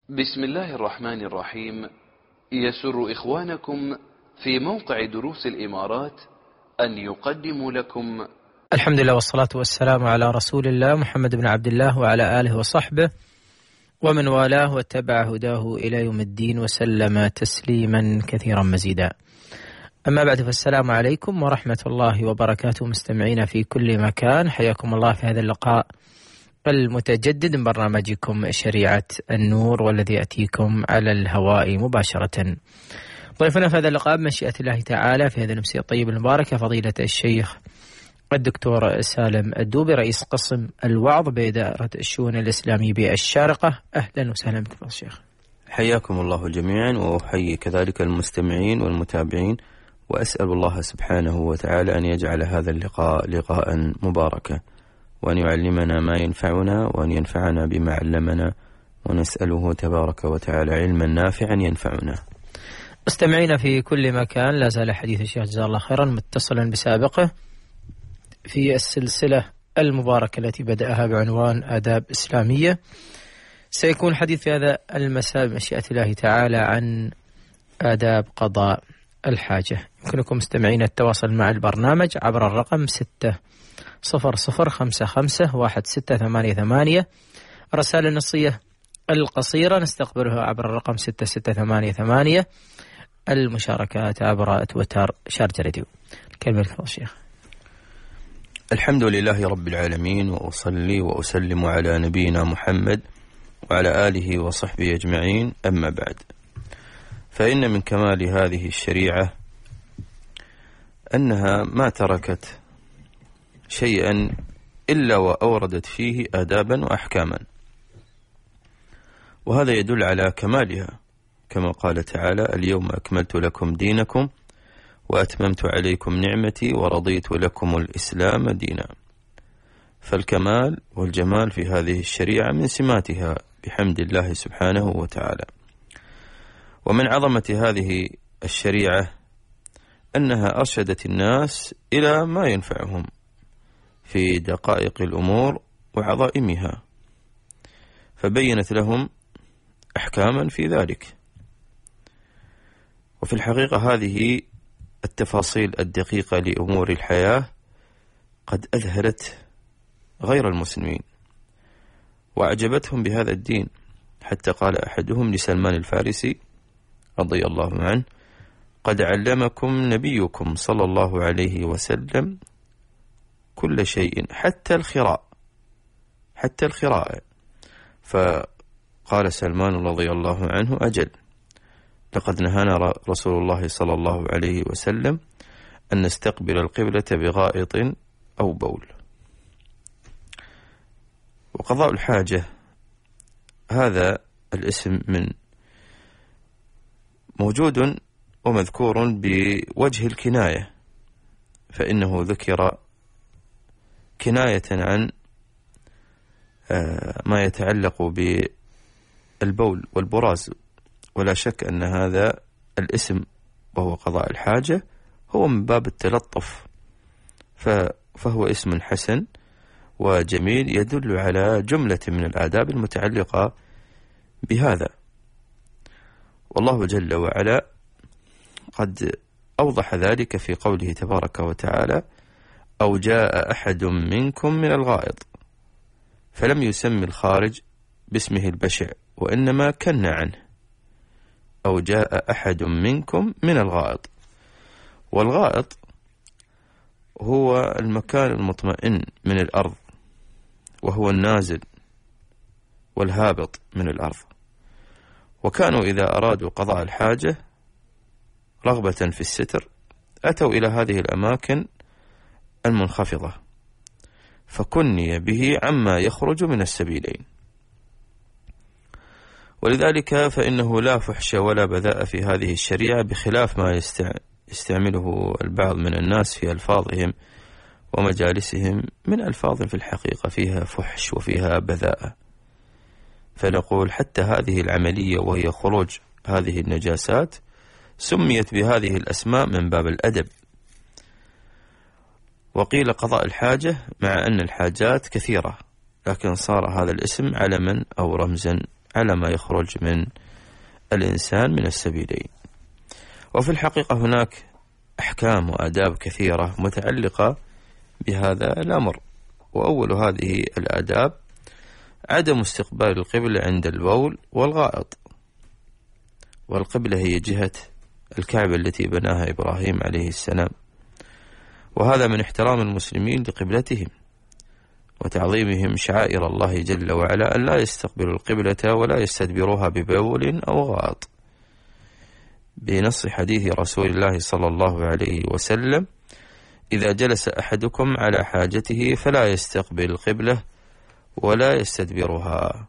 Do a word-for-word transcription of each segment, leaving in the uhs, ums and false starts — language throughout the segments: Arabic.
بسم الله الرحمن الرحيم. يسر إخوانكم في موقع دروس الإمارات أن يقدموا لكم الحمد لله والصلاة والسلام على رسول الله محمد بن عبد الله وعلى آله وصحبه ومن والاه واتبع هداه إلى يوم الدين وسلم تسليما كثيرا مزيدا. أما بعد، فالسلام عليكم ورحمة الله وبركاته مستمعين في كل مكان، حياكم الله في هذا اللقاء المتجدد من برنامجكم شريعة النور، والذي يأتيكم على الهواء مباشرة. ضيفنا في هذا اللقاء بمشيئة الله تعالى في هذا الأمسية الطيب المباركة فضيلة الشيخ الدكتور سالم الدوبي، رئيس قسم الوعظ بإدارة الشؤون الإسلامية بالشارقة. أهلا وسهلا بك الشيخ. حياكم الله جميعا، وأحيي كذلك المستمعين والمتابعين، وأسأل الله سبحانه وتعالى أن يجعل هذا اللقاء لقاء مباركا، وأن يعلمنا ما ينفعنا، وأن ينفعنا بما علمنا، ونسأله تبارك وتعالى علما نافعا ينفعنا. مستمعين في كل مكان، لا زال حديث الشيخ جزاه الله خيرا متصلا بسابقه في السلسلة المباركة التي بدأها بعنوان آداب إسلامية. سيكون حديث في هذا المساء بمشيئة الله تعالى عن آداب قضاء الحاجة. يمكنكم مستمعين التواصل مع البرنامج عبر الرقم ستة صفر صفر خمسة خمسة واحد ستة ثمانية ثمانية. رسالة النصية القصيرة نستقبلها عبر الرقم ستة ستة ثمانية ثمانية. المشاركات عبر تويتر شارجة راديو. كلمة لك الشيخ. الحمد لله رب العالمين، وأصلي وأسلم على نبينا محمد وعلى آله وصحبه أجمعين، أما بعد، فإن من كمال هذه الشريعة أنها ما تركت شيئا إلا وأوردت فيه آدابا وأحكاما، وهذا يدل على كمالها، كما قال تعالى: اليوم أكملت لكم دينكم وأتممت عليكم نعمتي ورضيت لكم الإسلام دينا. فالكمال والجمال في هذه الشريعة من سماتها بحمد الله سبحانه وتعالى. ومن عظمة هذه الشريعة أنها أرشدت الناس إلى ما ينفعهم في دقائق الأمور وعظائمها، فبينت لهم أحكاما في ذلك. وفي الحقيقة هذه التفاصيل الدقيقة لأمور الحياة قد أذهلت غير المسلمين وأعجبتهم بهذا الدين، حتى قال أحدهم لسلمان الفارسي رضي الله عنه: قد علمكم نبيكم صلى الله عليه وسلم كل شيء حتى الخراء حتى الخراء. فقال سلمان رضي الله عنه: أجل، لقد نهانا رسول الله صلى الله عليه وسلم أن نستقبل القبلة بغائط أو بول. وقضاء الحاجة هذا الاسم من موجود ومذكور بوجه الكناية، فإنه ذكر كناية عن ما يتعلق بالبول والبراز، ولا شك أن هذا الاسم وهو قضاء الحاجة هو من باب التلطف، فهو اسم حسن وجميل يدل على جملة من الآداب المتعلقة بهذا. والله جل وعلا قد أوضح ذلك في قوله تبارك وتعالى: أو جاء أحد منكم من الغائط، فلم يسمي الخارج باسمه البشع، وإنما كن عنه. أو جاء أحد منكم من الغائط، والغائط هو المكان المطمئن من الأرض، وهو النازل والهابط من الأرض. وكانوا إذا أرادوا قضاء الحاجة رغبة في الستر أتوا إلى هذه الأماكن المنخفضة، فكني به عما يخرج من السبيلين. ولذلك فإنه لا فحش ولا بذاء في هذه الشريعة، بخلاف ما يستعمله البعض من الناس في ألفاظهم ومجالسهم من ألفاظ في الحقيقة فيها فحش وفيها بذاء. فنقول حتى هذه العملية وهي خروج هذه النجاسات سميت بهذه الأسماء من باب الأدب. وقيل قضاء الحاجة مع أن الحاجات كثيرة، لكن صار هذا الاسم علما أو رمزا على ما يخرج من الإنسان من السبيلين. وفي الحقيقة هناك أحكام وآداب كثيرة متعلقة بهذا الأمر، وأول هذه الآداب عدم استقبال القبلة عند البول والغائط، والقبلة هي جهة الكعبة التي بناها إبراهيم عليه السلام، وهذا من احترام المسلمين لقبلتهم وتعظيمهم شعائر الله جل وعلا أن لا يستقبلوا القبلة ولا يستدبروها ببول أو غائط، بنص حديث رسول الله صلى الله عليه وسلم: إذا جلس أحدكم على حاجته فلا يستقبل القبلة ولا يستدبرها.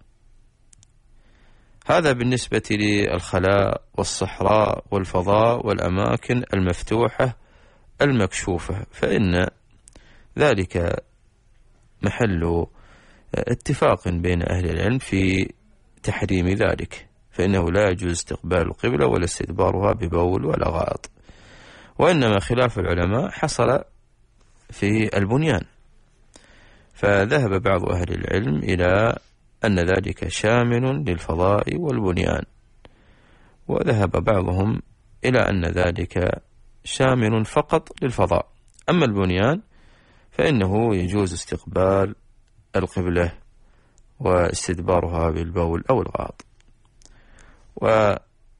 هذا بالنسبة للخلاء والصحراء والفضاء والأماكن المفتوحة المكشوفة، فإن ذلك محل اتفاق بين أهل العلم في تحريم ذلك، فإنه لا يجوز استقبال القبلة ولا استدبارها ببول ولا غائط. وإنما خلاف العلماء حصل في البنيان، فذهب بعض أهل العلم إلى أن ذلك شامل للفضاء والبنيان، وذهب بعضهم إلى أن ذلك شامل فقط للفضاء. أما البنيان فإنه يجوز استقبال القبلة واستدبارها بالبول أو الغائط. وفي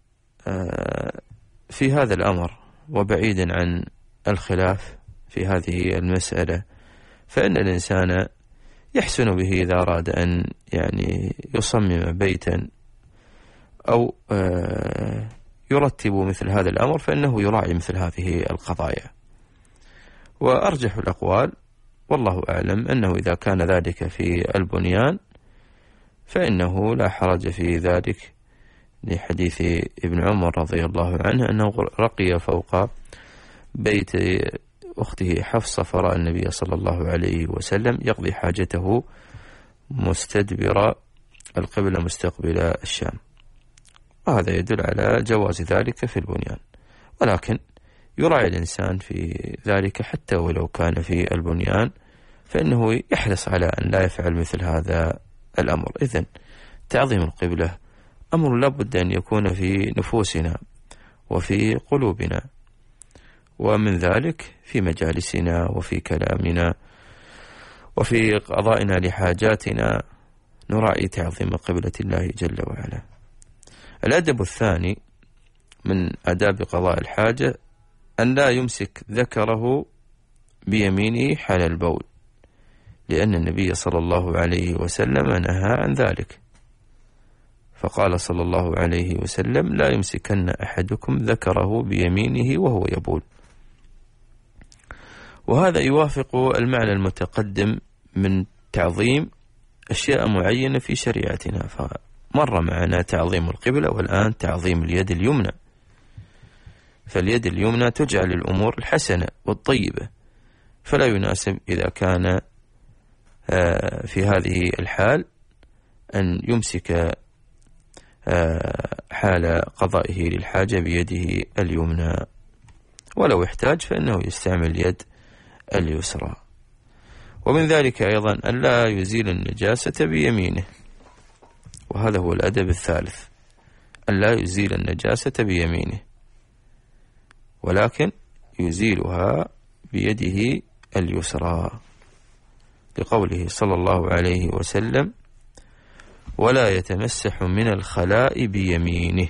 هذا الأمر وبعيدا عن الخلاف في هذه المسألة، فإن الإنسان يحسن به إذا أراد أن يعني يصمم بيتا أو يرتب مثل هذا الأمر، فإنه يراعي مثل هذه القضايا. وأرجح الأقوال والله أعلم أنه إذا كان ذلك في البنيان فإنه لا حرج في ذلك، لحديث ابن عمر رضي الله عنه أنه رقي فوق بيت أخته حفصة فرأى النبي صلى الله عليه وسلم يقضي حاجته مستدبر القبلة مستقبل الشام، وهذا يدل على جواز ذلك في البنيان. ولكن يراعي الإنسان في ذلك حتى ولو كان في البنيان، فإنه يحرص على أن لا يفعل مثل هذا الأمر. إذن تعظيم القبلة أمر لابد أن يكون في نفوسنا وفي قلوبنا، ومن ذلك في مجالسنا وفي كلامنا وفي قضائنا لحاجاتنا نراعي تعظيم قبلة الله جل وعلا. الأدب الثاني من آداب قضاء الحاجة أن لا يمسك ذكره بيمينه حال البول، لأن النبي صلى الله عليه وسلم نهى عن ذلك، فقال صلى الله عليه وسلم: لا يمسكن أحدكم ذكره بيمينه وهو يبول. وهذا يوافق المعنى المتقدم من تعظيم أشياء معينة في شريعتنا، فمر معنا تعظيم القبلة والآن تعظيم اليد اليمنى، فاليد اليمنى تجعل الأمور الحسنة والطيبة، فلا يناسب إذا كان في هذه الحال أن يمسك حال قضائه للحاجة بيده اليمنى، ولو احتاج فإنه يستعمل اليد اليسرى. ومن ذلك أيضا أن لا يزيل النجاسة بيمينه، وهذا هو الأدب الثالث، أن لا يزيل النجاسة بيمينه، ولكن يزيلها بيده اليسرى، لقوله صلى الله عليه وسلم: ولا يتمسح من الخلاء بيمينه.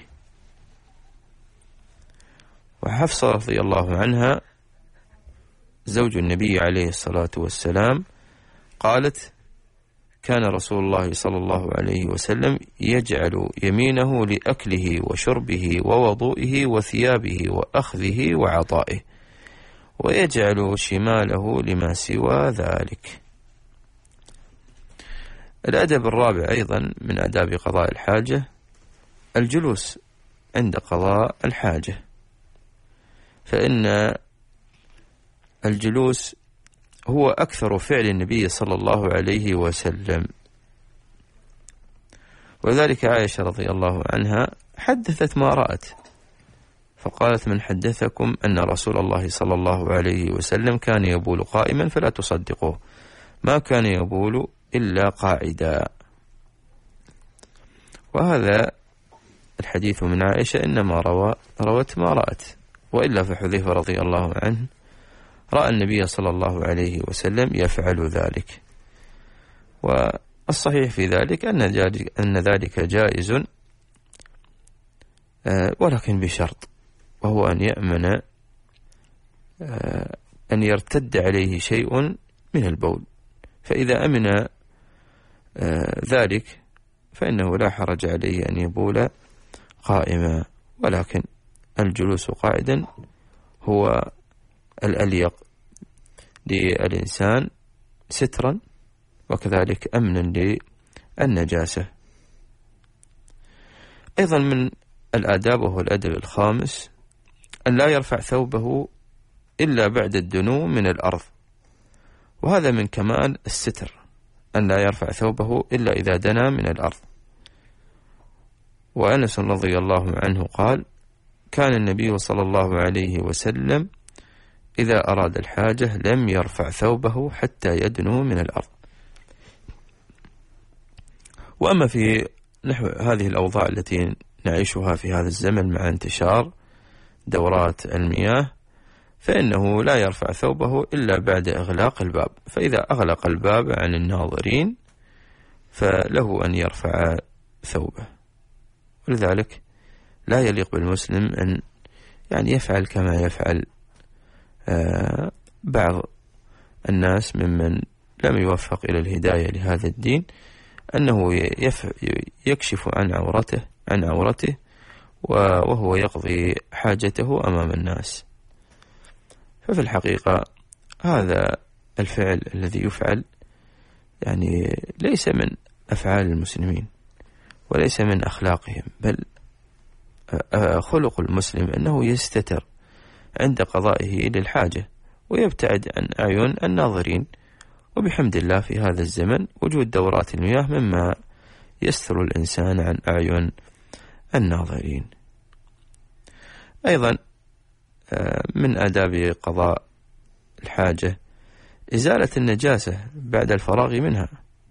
وحفصة رضي الله عنها زوج النبي عليه الصلاة والسلام قالت: كان رسول الله صلى الله عليه وسلم يجعل يمينه لأكله وشربه ووضوئه وثيابه وأخذه وعطائه، ويجعل شماله لما سوى ذلك. الأدب الرابع أيضا من آداب قضاء الحاجة الجلوس عند قضاء الحاجة، فإن الجلوس هو أكثر فعل النبي صلى الله عليه وسلم، وذلك عائشة رضي الله عنها حدثت ما رأت، فقالت: من حدثكم أن رسول الله صلى الله عليه وسلم كان يبول قائما فلا تصدقوه، ما كان يبول إلا قاعدا. وهذا الحديث من عائشة إنما روى روت ما رأت، وإلا فحذيفة رضي الله عنه رأى النبي صلى الله عليه وسلم يفعل ذلك. والصحيح في ذلك أن ذلك, أن ذلك جائز، ولكن بشرط، وهو أن يأمن أن يرتد عليه شيء من البول، فإذا أمن ذلك فإنه لا حرج عليه أن يبول قائما، ولكن الجلوس قاعدا هو الأليق للإنسان سترا وكذلك أمنا للنجاسة. أيضا من الآداب وهو الأدب الخامس أن لا يرفع ثوبه إلا بعد الدنو من الأرض، وهذا من كمال الستر، أن لا يرفع ثوبه إلا إذا دنا من الأرض. وأنس رضي الله عنه قال: كان النبي صلى الله عليه وسلم إذا أراد الحاجة لم يرفع ثوبه حتى يدنو من الأرض. وأما في نحو هذه الأوضاع التي نعيشها في هذا الزمن مع انتشار دورات المياه، فإنه لا يرفع ثوبه إلا بعد إغلاق الباب، فإذا أغلق الباب عن الناظرين فله أن يرفع ثوبه. ولذلك لا يليق بالمسلم أن يعني يفعل كما يفعل آه بعض الناس ممن لم يوفق إلى الهداية لهذا الدين، أنه يكشف عن عورته عن عورته وهو يقضي حاجته أمام الناس. ففي الحقيقة هذا الفعل الذي يفعل يعني ليس من أفعال المسلمين وليس من أخلاقهم، بل خلق المسلم أنه يستتر عند قضائه للحاجة ويبتعد عن أعين الناظرين. وبحمد الله في هذا الزمن وجود دورات المياه مما يستر الإنسان عن أعين الناظرين. أيضا من آداب قضاء الحاجة إزالة النجاسة بعد الفراغ منها.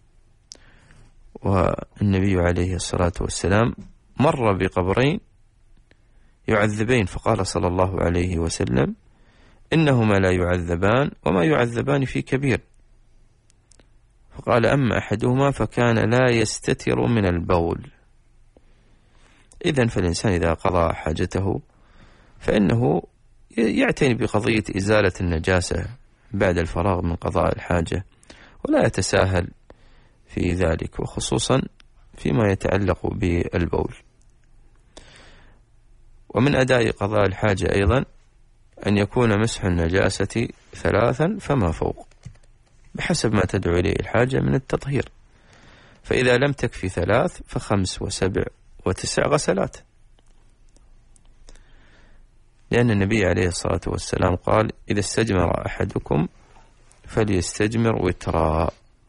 والنبي عليه الصلاة والسلام مر بقبرين يعذبين فقال صلى الله عليه وسلم: إنهما لا يعذبان وما يعذبان في كبير. فقال: أما أحدهما فكان لا يستتر من البول. إذن فالإنسان إذا قضى حاجته فإنه يعتني بقضية إزالة النجاسة بعد الفراغ من قضاء الحاجة، ولا يتساهل في ذلك، وخصوصا فيما يتعلق بالبول. ومن أداء قضاء الحاجة أيضا أن يكون مسح النجاسة ثلاثا فما فوق بحسب ما تدعو إليه الحاجة من التطهير، فإذا لم تكفي ثلاث فخمس وسبع وتسع غسلات، لأن النبي عليه الصلاة والسلام قال: إذا استجمر أحدكم فليستجمر وترا.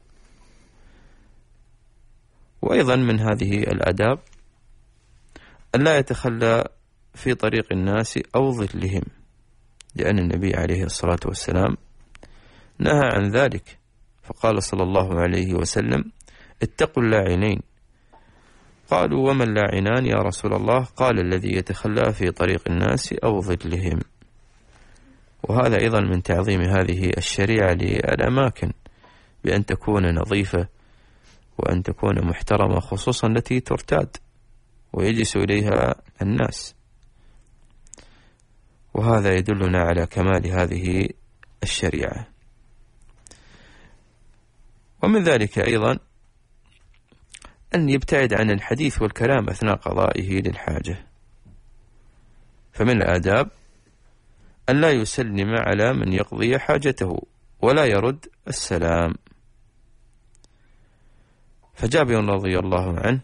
وأيضا من هذه الآداب أن لا يتخلى في طريق الناس أو ظلهم، لأن النبي عليه الصلاة والسلام نهى عن ذلك، فقال صلى الله عليه وسلم: اتقوا اللاعنين. قالوا: وما اللاعنان يا رسول الله؟ قال: الذي يتخلى في طريق الناس أو ظلهم. وهذا أيضا من تعظيم هذه الشريعة للأماكن، بأن تكون نظيفة وأن تكون محترمة، خصوصا التي ترتاد ويجلس إليها الناس. وهذا يدلنا على كمال هذه الشريعة. ومن ذلك أيضا أن يبتعد عن الحديث والكلام أثناء قضائه للحاجة. فمن الآداب أن لا يسلم على من يقضي حاجته ولا يرد السلام. فجابر رضي الله عنه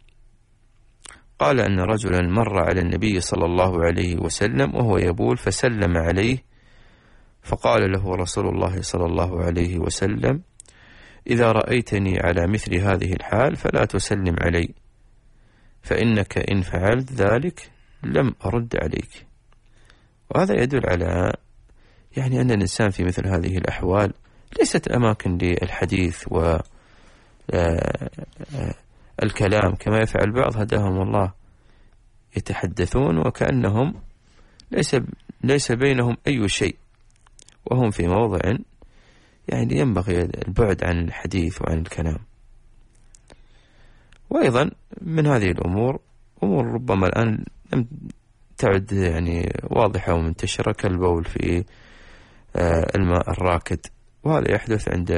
قال أن رجلا مر على النبي صلى الله عليه وسلم وهو يبول فسلم عليه، فقال له رسول الله صلى الله عليه وسلم: إذا رأيتني على مثل هذه الحال فلا تسلم علي، فإنك إن فعلت ذلك لم أرد عليك. وهذا يدل على يعني أن الإنسان في مثل هذه الأحوال ليست أماكن للحديث الكلام كما يفعل بعض هداهم الله، يتحدثون وكأنهم ليس ليس بينهم أي شيء، وهم في موضع يعني ينبغي البعد عن الحديث وعن الكلام. وأيضا من هذه الأمور أمور ربما الآن لم تعد يعني واضحة ومنتشرة كالبول في الماء الراكد، وهذا يحدث عند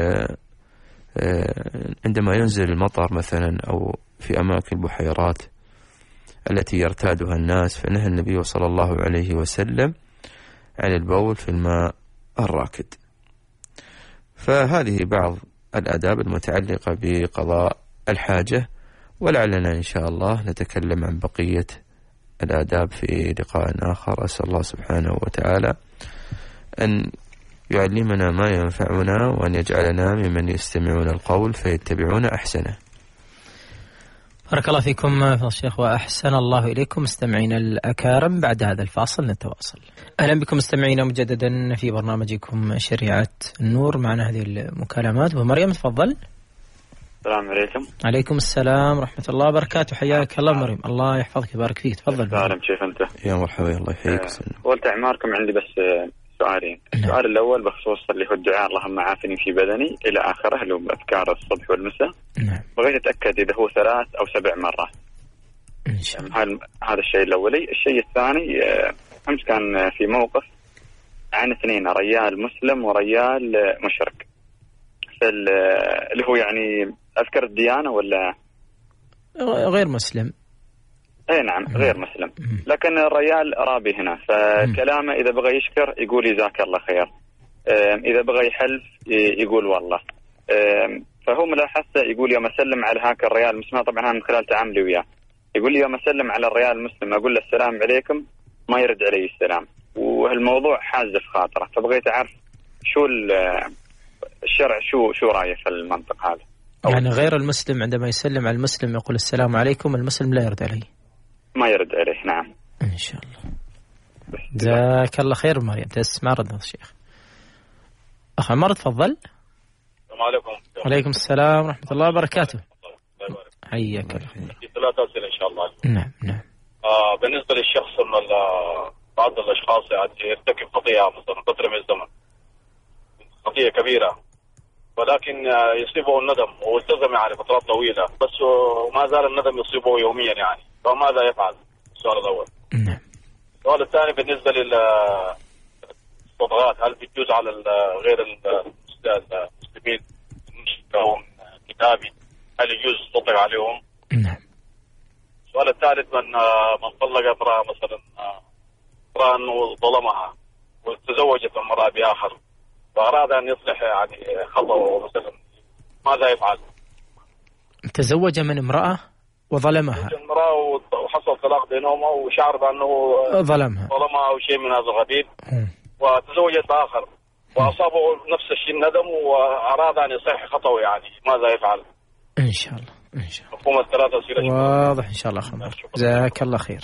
عندما ينزل المطر مثلا أو في أماكن البحيرات التي يرتادها الناس، فنهى النبي صلى الله عليه وسلم عن البول في الماء الراكد. فهذه بعض الآداب المتعلقة بقضاء الحاجة، ولعلنا إن شاء الله نتكلم عن بقية الآداب في لقاء آخر. أسأل الله سبحانه وتعالى أن يعلمنا ما ينفعنا، وأن يجعلنا ممن يستمعون القول فيتبعون أحسنه. بارك الله فيكم فضل الشيخ وأحسن الله إليكم. مستمعين الأكارم، بعد هذا الفاصل نتواصل. أهلا بكم مستمعينا مجددا في برنامجكم شريعة النور. معنا هذه المكالمات، ومريم تفضل. السلام عليكم. عليكم السلام ورحمة الله وبركاته. حياك الله مريم، الله يحفظك ويبارك فيك. تفضل. سلام، كيف أنت؟ يا مرحبا، الله يحييك. قلت أعماركم عندي بس سؤالين. السؤال الأول بخصوص اللي هو الدعاء اللهم عافني في بدني إلى آخره، اللي هو أذكار الصبح والمساء. نعم. بغيت أتأكد إذا هو ثلاث أو سبع مرات. إن شاء الله. هذا الشيء الأولي. الشيء الثاني، أمس كان في موقف عن اثنين، ريال مسلم وريال مشرك، اللي هو يعني أذكر الديانة ولا غير مسلم؟ اي نعم غير مسلم، لكن الريال رابي هنا، فكلامه اذا بغى يشكر يقول جزاك الله خير، اذا بغى يحلف يقول والله. فهو ملاحظته يقول يوم اسلم على هاك الريال المسلم، طبعا انا من خلال تعاملي وياه، يقول لي يوم اسلم على الريال المسلم اقول له السلام عليكم، ما يرد علي السلام، وهالموضوع حاز في خاطره، فبغيت اعرف شو الشرع شو شو رايه في المنطق هذا. يعني غير المسلم عندما يسلم على المسلم يقول السلام عليكم، المسلم لا يرد عليه، ما يرد عليه. نعم إن شاء الله. جزاك الله خير مريم. تسمع رد الشيخ. أخ عمر تفضل. السلام عليكم. وعليكم السلام ورحمة الله وبركاته. حياك الله. في ثلاث أسئلة إن شاء الله. نعم نعم. آه بالنسبة للشخص من بعض الأشخاص يعني يرتكب خطيئة مثلا فترة من الزمن، خطيئة كبيرة، ولكن يصيبه الندم والتزم يعني فترات طويلة، بس وما زال الندم يصيبه يوميا يعني، فماذا يفعل؟ السؤال الأول. نعم. السؤال الثاني بالنسبة للصدقات، هل بتجوز على غير المسلمين لهم كتابي، هل يجوز الصدق عليهم؟ نعم. السؤال الثالث، من من طلق امرأة مثلا، امرأة وظلمها وتزوجت امرأة بآخر وأراد أن يصلح يعني خطأه مثلا، ماذا يفعل؟ تزوج من امرأة وظلمها، امرأة وحصل طلاق بينهما وشعر بأنه ظلمها ظلمها أو شيء من هذا القبيل، وتزوجت بآخر وأصابه نفس الشيء الندم وأراد أن يصلح خطأه، يعني ماذا يفعل؟ إن شاء الله إن شاء الله. مفهوم الثلاثة أسئلة واضح إن شاء الله. خمر جزاك الله خير.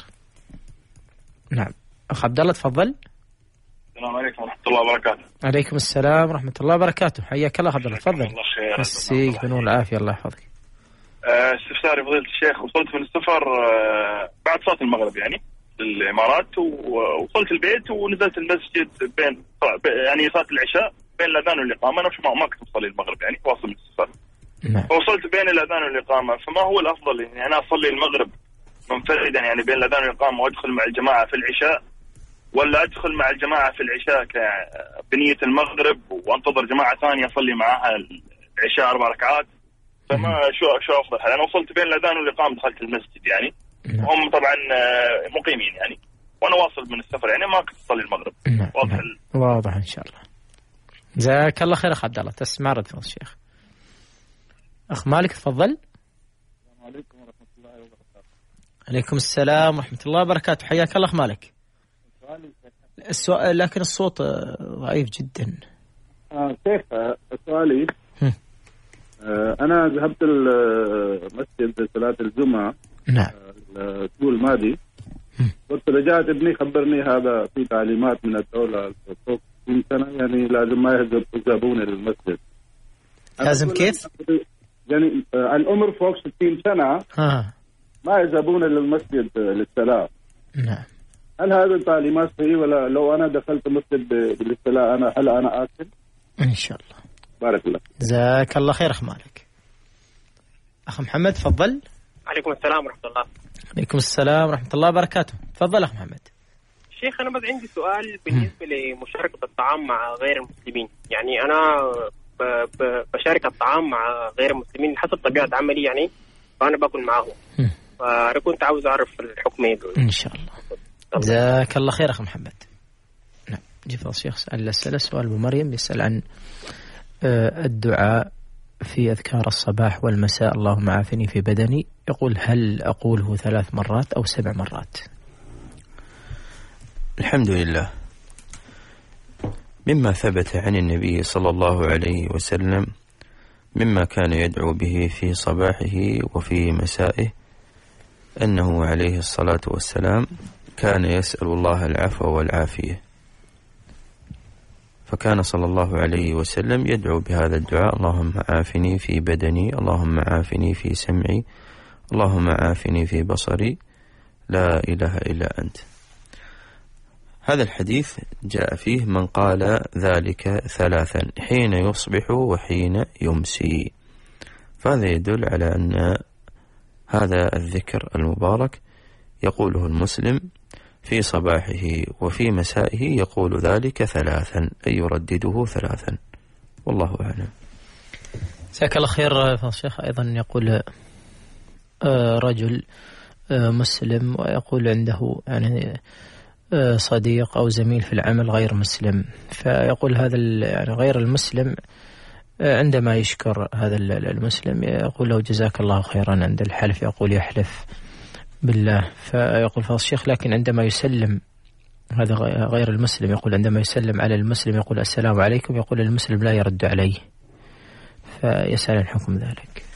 نعم أخ عبد الله تفضل. السلام عليكم ورحمة الله وبركاته. عليكم السلام ورحمة الله وبركاته. حياك الله عبد الله تفضل. الله خير. مسيك بنور العافية الله يحفظك. استفساري فضيلة الشيخ، وصلت من السفر بعد صلاة المغرب يعني للإمارات، ووصلت البيت ونزلت المسجد بين يعني صلاة العشاء بين الأذان والإقامة، أنا ما كنت أصلي المغرب يعني واصل من السفر. نعم. فوصلت بين الأذان والإقامة، فما هو الأفضل يعني أنا أصلي المغرب منفردا يعني بين الأذان والإقامة وأدخل مع الجماعة في العشاء، ولا أدخل مع الجماعة في العشاء بنية المغرب وأنتظر جماعة ثانية أصلي معها العشاء أربع ركعات؟ فما شو شو أفضل حال؟ أنا وصلت بين الأذان والإقامة دخلت المسجد يعني، هم طبعا مقيمين يعني، وأنا واصل من السفر يعني ما كنت أصلي المغرب. واضح واضح إن شاء الله. جزاك الله خير أخ عبد الله. تسمع رد فضل الشيخ. أخ مالك تفضل. السلام عليكم ورحمة الله وبركاته. عليكم السلام ورحمة الله وبركاته. حياك الله أخ مالك. السؤال لكن الصوت ضعيف جدا. آه كيف سؤالي؟ آه أنا ذهبت المسجد لصلاة الجمعة. نعم. الأسبوع الماضي. قلت رجعت ابني خبرني هذا في تعليمات من الدولة فوق من سنة يعني لازم ما يذهبون إلى المسجد. لازم كيف؟ يعني العمر فوق ستين سنة آه. ما يذهبون إلى المسجد للصلاة. نعم. هل هذا تعليمات صحيحة ولا لو أنا دخلت مسجد للصلاة أنا هل أنا آكل؟ إن شاء الله. بارك الله. جزاك الله خير أخمالك. أخ محمد تفضل. عليكم السلام ورحمة الله. عليكم السلام ورحمة الله وبركاته. تفضل أخ محمد. شيخ أنا بس عندي سؤال بالنسبة لمشاركة الطعام مع غير المسلمين. يعني أنا ب- ب- بشارك الطعام مع غير المسلمين حسب طبيعة عملي يعني، فأنا باكل معهم. فأنا كنت عاوز أعرف الحكم إيه. إن شاء الله. جزاك الله خير أخ محمد. نعم. جفا الشيخ سأل الأسئلة. سؤال أبو مريم يسأل عن الدعاء في أذكار الصباح والمساء اللهم عافني في بدني، يقول هل أقوله ثلاث مرات أو سبع مرات؟ الحمد لله، مما ثبت عن النبي صلى الله عليه وسلم مما كان يدعو به في صباحه وفي مسائه أنه عليه الصلاة والسلام كان يسأل الله العفو والعافية، فكان صلى الله عليه وسلم يدعو بهذا الدعاء اللهم عافني في بدني، اللهم عافني في سمعي، اللهم عافني في بصري، لا إله إلا أنت. هذا الحديث جاء فيه من قال ذلك ثلاثا حين يصبح وحين يمسي، فهذا يدل على أن هذا الذكر المبارك يقوله المسلم في صباحه وفي مسائه، يقول ذلك ثلاثا أي يردده ثلاثا، والله أعلم. جزاك الله خير. فالشيخ أيضا يقول رجل مسلم ويقول عنده يعني صديق أو زميل في العمل غير مسلم، فيقول هذا يعني غير المسلم عندما يشكر هذا المسلم يقول له جزاك الله خيرا، عند الحلف يقول يحلف بالله، فيقول فالشيخ لكن عندما يسلم هذا غير المسلم يقول عندما يسلم على المسلم يقول السلام عليكم، يقول المسلم لا يرد عليه، فيسأل عن حكم ذلك.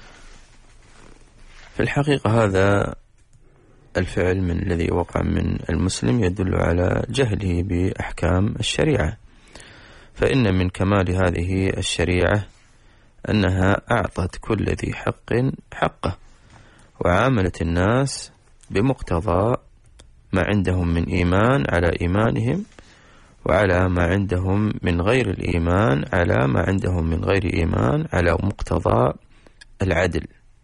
في الحقيقة هذا الفعل من الذي وقع من المسلم يدل على جهله بأحكام الشريعة، فإن من كمال هذه الشريعة أنها أعطت كل ذي حق حقه، وعاملت الناس بمقتضى ما عندهم من إيمان على إيمانهم، وعلى ما عندهم من غير الإيمان على ما عندهم من غير إيمان، على مقتضى العدل.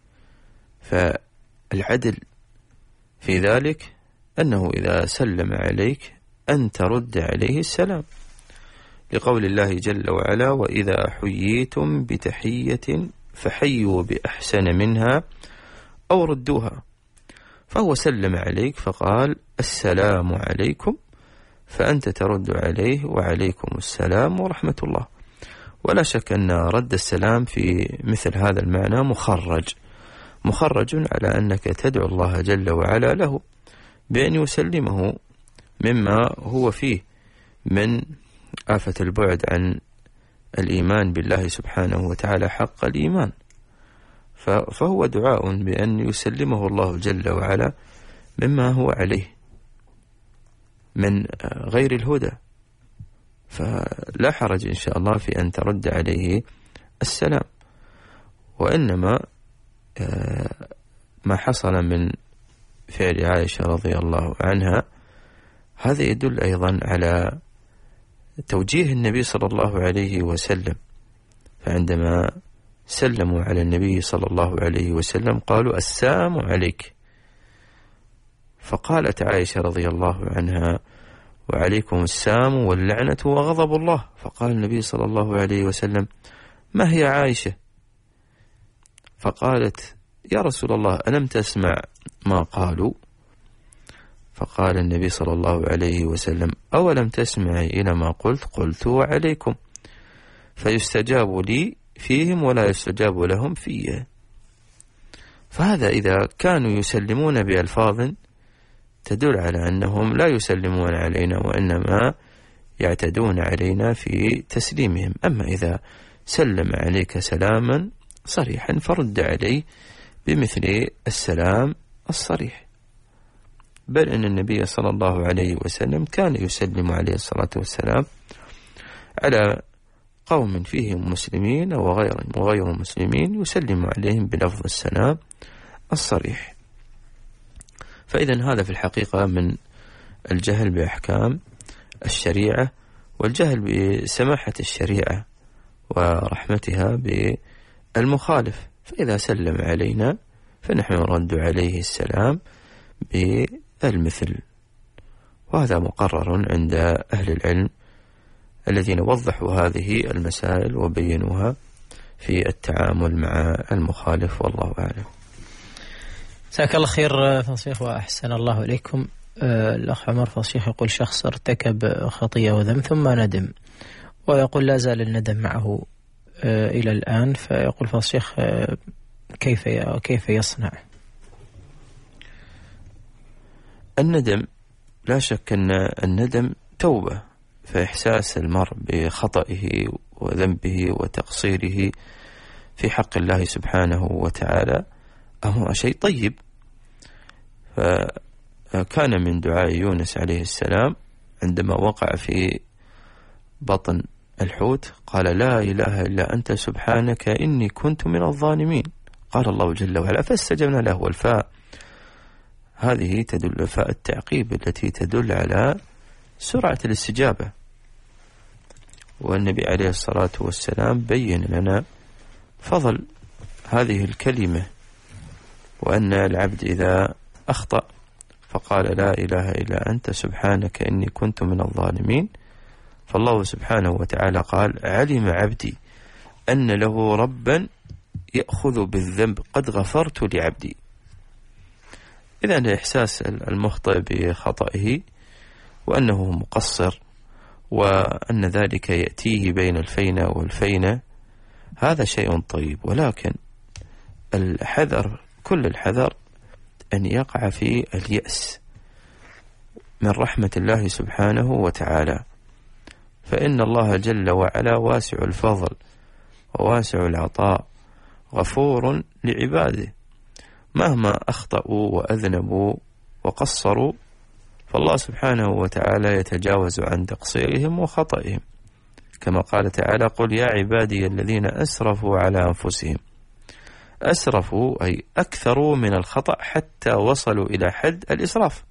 فالعدل في ذلك أنه إذا سلم عليك أن ترد عليه السلام، لقول الله جل وعلا وإذا حييتم بتحية فحيوا بأحسن منها أو ردوها، فهو سلم عليك فقال السلام عليكم، فأنت ترد عليه وعليكم السلام ورحمة الله. ولا شك أن رد السلام في مثل هذا المعنى مخرج مخرج على أنك تدعو الله جل وعلا له بأن يسلمه مما هو فيه من آفة البعد عن الإيمان بالله سبحانه وتعالى حق الإيمان، فهو دعاء بأن يسلمه الله جل وعلا مما هو عليه من غير الهدى، فلا حرج إن شاء الله في أن ترد عليه السلام. وإنما ما حصل من فعل عائشة رضي الله عنها هذا يدل أيضا على توجيه النبي صلى الله عليه وسلم، فعندما سلموا على النبي صلى الله عليه وسلم قالوا السلام عليك، فقالت عائشة رضي الله عنها وعليكم السلام واللعنة وغضب الله، فقال النبي صلى الله عليه وسلم ما هي عائشة؟ فقالت يا رسول الله ألم تسمع ما قالوا؟ فقال النبي صلى الله عليه وسلم أولم تسمعي إلى ما قلت؟ قلت وعليكم، فيستجاب لي فيهم ولا يستجاب لهم فيه. فهذا إذا كانوا يسلمون بألفاظ تدل على أنهم لا يسلمون علينا وإنما يعتدون علينا في تسليمهم. أما إذا سلم عليك سلاما صريحا فرد عليه بمثل السلام الصريح، بل أن النبي صلى الله عليه وسلم كان يسلم عليه الصلاة والسلام على قوم فيهم مسلمين وغير وغير مسلمين يسلم عليهم بلفظ السلام الصريح. فإذا هذا في الحقيقة من الجهل بأحكام الشريعة والجهل بسماحة الشريعة ورحمتها بالمخالف. فإذا سلم علينا فنحن نرد عليه السلام بالمثل، وهذا مقرر عند أهل العلم الذين وضحوا هذه المسائل وبينوها في التعامل مع المخالف، والله أعلم. جزاك الله خير فصيح وأحسن الله إليكم. آه الأخ عمر فصيح يقول شخص ارتكب خطيئة وذنب ثم ندم، ويقول لا زال الندم معه آه إلى الآن، فيقول فصيح آه كيف كيف يصنع؟ الندم لا شك أن الندم توبة، فإحساس المرء بخطئه وذنبه وتقصيره في حق الله سبحانه وتعالى هو شيء طيب. فكان من دعاء يونس عليه السلام عندما وقع في بطن الحوت قال لا إله إلا أنت سبحانك إني كنت من الظالمين. قال الله جل وعلا فاستجبنا له. والفاء هذه تدل، فاء التعقيب التي تدل على سرعة الاستجابة، والنبي عليه الصلاة والسلام بين لنا فضل هذه الكلمة، وأن العبد إذا أخطأ فقال لا إله إلا أنت سبحانك إني كنت من الظالمين، فالله سبحانه وتعالى قال علم عبدي أن له ربا يأخذ بالذنب قد غفرت لعبدي. إذن إحساس المخطئ بخطئه وأنه مقصر وأن ذلك يأتيه بين الفينة والفينة هذا شيء طيب، ولكن الحذر كل الحذر أن يقع في اليأس من رحمة الله سبحانه وتعالى، فإن الله جل وعلا واسع الفضل وواسع العطاء غفور لعباده، مهما أخطأوا وأذنبوا وقصروا فالله سبحانه وتعالى يتجاوز عن تقصيرهم وخطئهم، كما قال تعالى قل يا عبادي الذين أسرفوا على أنفسهم. أسرفوا أي أكثروا من الخطأ حتى وصلوا إلى حد الإسراف.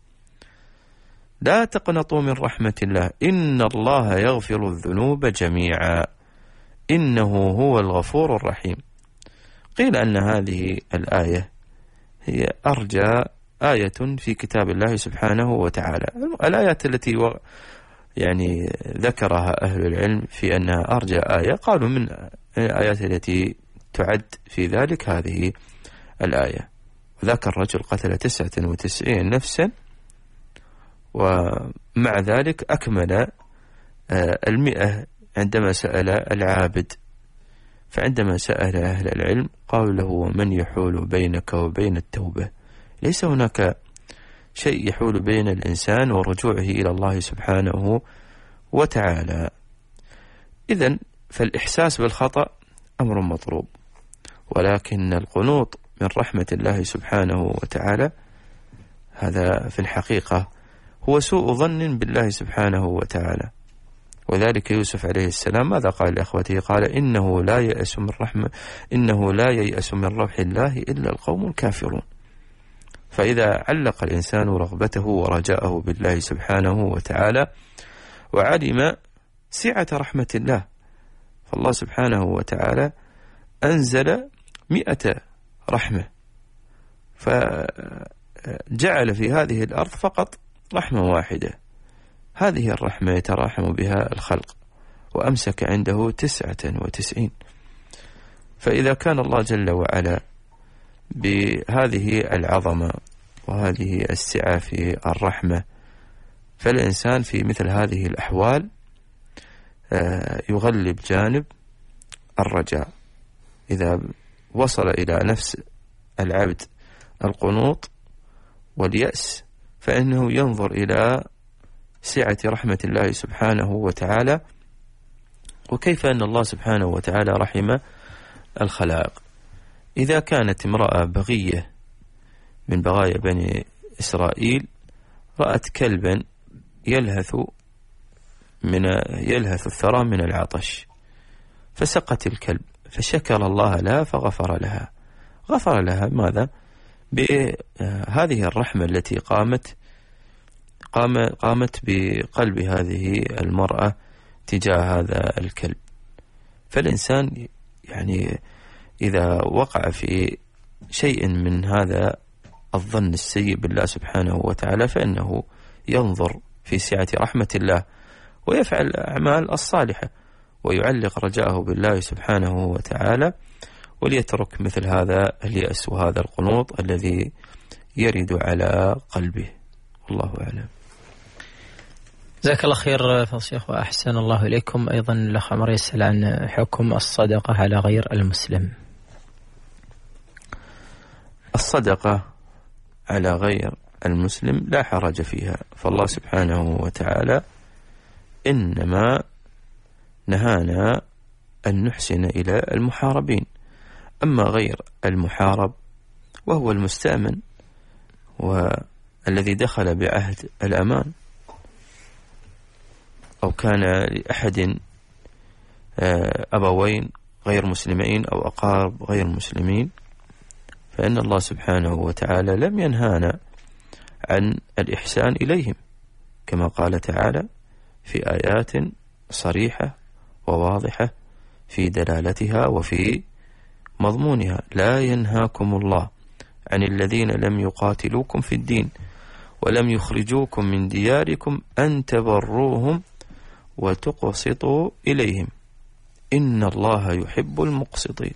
لا تقنطوا من رحمة الله إن الله يغفر الذنوب جميعا إنه هو الغفور الرحيم. قيل أن هذه الآية هي أرجى آية في كتاب الله سبحانه وتعالى. الآيات التي و... يعني ذكرها أهل العلم في أنها أرجى آية قالوا من الآيات التي تعد في ذلك هذه الآية. وذاك الرجل قتل تسعة وتسعين نفسا ومع ذلك أكمل المئة عندما سأل العابد، فعندما سأل أهل العلم قالوا له ومن يحول بينك وبين التوبة؟ ليس هناك شيء يحول بين الإنسان ورجوعه إلى الله سبحانه وتعالى. إذن فالإحساس بالخطأ أمر مطلوب، ولكن القنوط من رحمة الله سبحانه وتعالى هذا في الحقيقة هو سوء ظن بالله سبحانه وتعالى. وذلك يوسف عليه السلام ماذا قال لأخوته؟ قال إنه لا يأس من رحمة إنه لا ييأس من روح الله إلا القوم الكافرون. فإذا علق الإنسان رغبته ورجاءه بالله سبحانه وتعالى وعلم سعة رحمة الله، فالله سبحانه وتعالى أنزل مئة رحمة، فجعل في هذه الأرض فقط رحمة واحدة، هذه الرحمة يتراحم بها الخلق، وأمسك عنده تسعة وتسعين. فإذا كان الله جل وعلا بهذه العظمة وهذه السعة في الرحمة، فالإنسان في مثل هذه الأحوال يغلب جانب الرجاء. إذا وصل إلى نفس العبد القنوط واليأس فإنه ينظر إلى سعة رحمة الله سبحانه وتعالى، وكيف أن الله سبحانه وتعالى رحم الخلائق. إذا كانت امرأة بغية من بغايا بني إسرائيل رأت كلبا يلهث من يلهث الثرى من العطش، فسقت الكلب فشكر الله لها فغفر لها. غفر لها ماذا؟ بهذه الرحمة التي قامت قام قامت بقلب هذه المرأة تجاه هذا الكلب. فالإنسان يعني إذا وقع في شيء من هذا الظن السيء بالله سبحانه وتعالى فإنه ينظر في سعة رحمة الله ويفعل الأعمال الصالحة ويعلق رجاءه بالله سبحانه وتعالى، وليترك مثل هذا اليأس وهذا القنوط الذي يرد على قلبه. والله أعلم. جزاك الله خير فضل الشيخ وأحسن الله إليكم. أيضا الأخ عمر يسأل عن حكم الصدقة على غير المسلم. الصدقة على غير المسلم لا حرج فيها، فالله سبحانه وتعالى إنما نهانا أن نحسن إلى المحاربين. أما غير المحارب وهو المستأمن والذي دخل بعهد الأمان أو كان لأحد أبوين غير مسلمين أو أقارب غير مسلمين، فإن الله سبحانه وتعالى لم ينهانا عن الإحسان إليهم كما قال تعالى في آيات صريحة وواضحة في دلالتها وفي مضمونها: لا ينهاكم الله عن الذين لم يقاتلوكم في الدين ولم يخرجوكم من دياركم أن تبروهم وتقسطوا إليهم إن الله يحب المقسطين.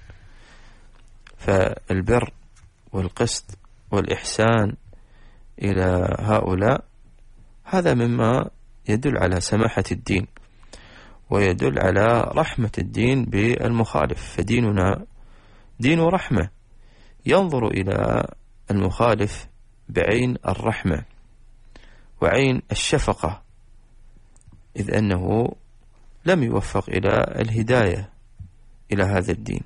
فالبر والقسط والإحسان إلى هؤلاء هذا مما يدل على سماحة الدين ويدل على رحمة الدين بالمخالف، فديننا دين رحمة ينظر إلى المخالف بعين الرحمة وعين الشفقة، إذ أنه لم يوفق إلى الهداية إلى هذا الدين،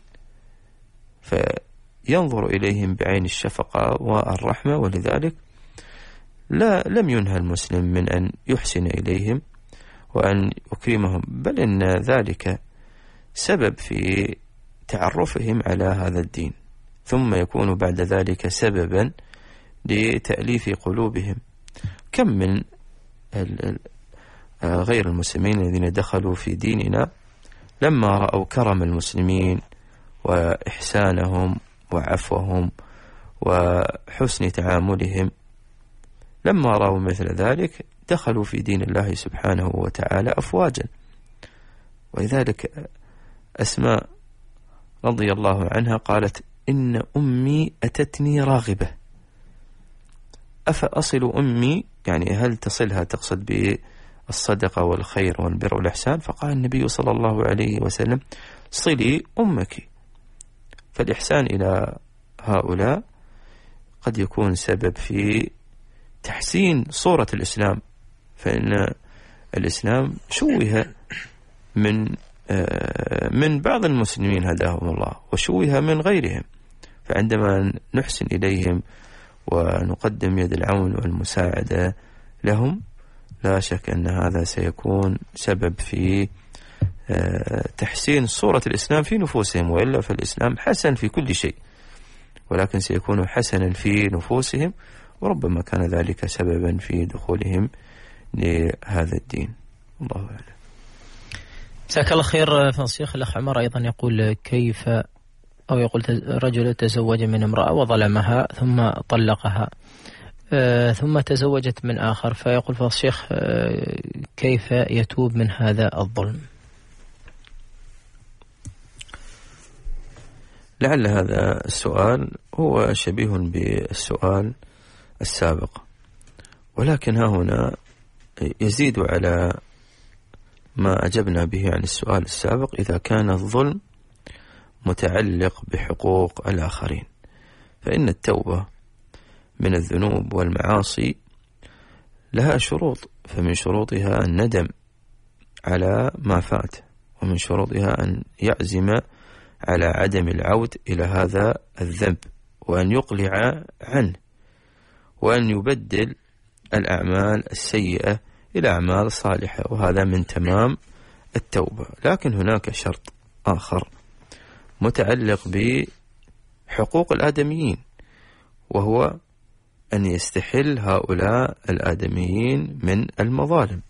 فينظر إليهم بعين الشفقة والرحمة. ولذلك لا لم ينهى المسلم من أن يحسن إليهم وأن يكرمهم، بل إن ذلك سبب في تعرفهم على هذا الدين، ثم يكون بعد ذلك سببا لتأليف قلوبهم. كم من غير المسلمين الذين دخلوا في ديننا لما رأوا كرم المسلمين وإحسانهم وعفوهم وحسن تعاملهم، لما رأوا مثل ذلك دخلوا في دين الله سبحانه وتعالى أفواجا. ولذلك أسماء رضي الله عنها قالت: إن أمي أتتني راغبة أفأصل أمي، يعني هل تصلها، تقصد بالصدقة والخير والبر والإحسان؟ فقال النبي صلى الله عليه وسلم: صلي أمك. فالإحسان إلى هؤلاء قد يكون سبب في تحسين صورة الإسلام، فإن الإسلام شوه من من بعض المسلمين هداهم الله وشوه من غيرهم، فعندما نحسن إليهم ونقدم يد العون والمساعدة لهم لا شك أن هذا سيكون سبب في تحسين صورة الإسلام في نفوسهم، وإلا فالإسلام حسن في كل شيء، ولكن سيكون حسنا في نفوسهم، وربما كان ذلك سببا في دخولهم لهذا الدين. الله أعلم. جزاك الله خير فضل الشيخ. الأخ عمر أيضا يقول: كيف أو يقول رجل تزوج من امرأة وظلمها ثم طلقها آه ثم تزوجت من آخر، فيقول فضل الشيخ آه كيف يتوب من هذا الظلم؟ لعل هذا السؤال هو شبيه بالسؤال السابق، ولكن ها هنا يزيد على ما أجبنا به عن السؤال السابق إذا كان الظلم متعلق بحقوق الآخرين، فإن التوبة من الذنوب والمعاصي لها شروط، فمن شروطها الندم على ما فات، ومن شروطها أن يعزم على عدم العود إلى هذا الذنب وأن يقلع عنه، وأن يبدل الأعمال السيئة إلى أعمال صالحة، وهذا من تمام التوبة. لكن هناك شرط آخر متعلق بحقوق الآدميين، وهو أن يستحل هؤلاء الآدميين من المظالم.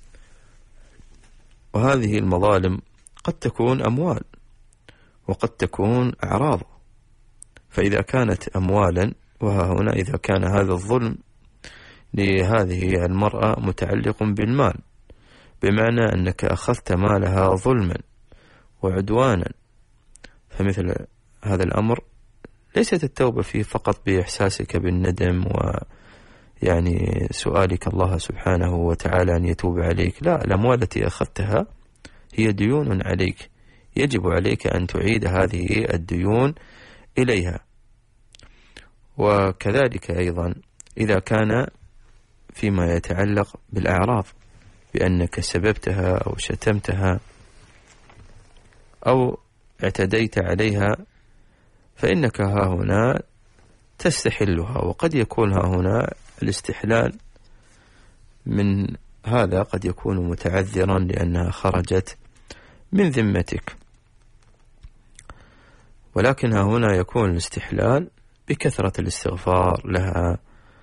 وهذه المظالم قد تكون أموال وقد تكون أعراض. فإذا كانت أموالا، وها هنا إذا كان هذا الظلم لهذه المرأة متعلق بالمال، بمعنى أنك أخذت مالها ظلما وعدوانا، فمثل هذا الأمر ليست التوبة فيه فقط بإحساسك بالندم ويعني سؤالك الله سبحانه وتعالى أن يتوب عليك، لا، الأموال التي أخذتها هي ديون عليك، يجب عليك أن تعيد هذه الديون إليها. وكذلك أيضا إذا كان فيما يتعلق بالأعراض، بأنك سببتها أو شتمتها أو اعتديت عليها، فإنك ها هنا تستحلها. وقد يكون ها هنا الاستحلال من هذا قد يكون متعذرا لأنها خرجت من ذمتك، ولكن ها هنا يكون الاستحلال بكثرة الاستغفار لها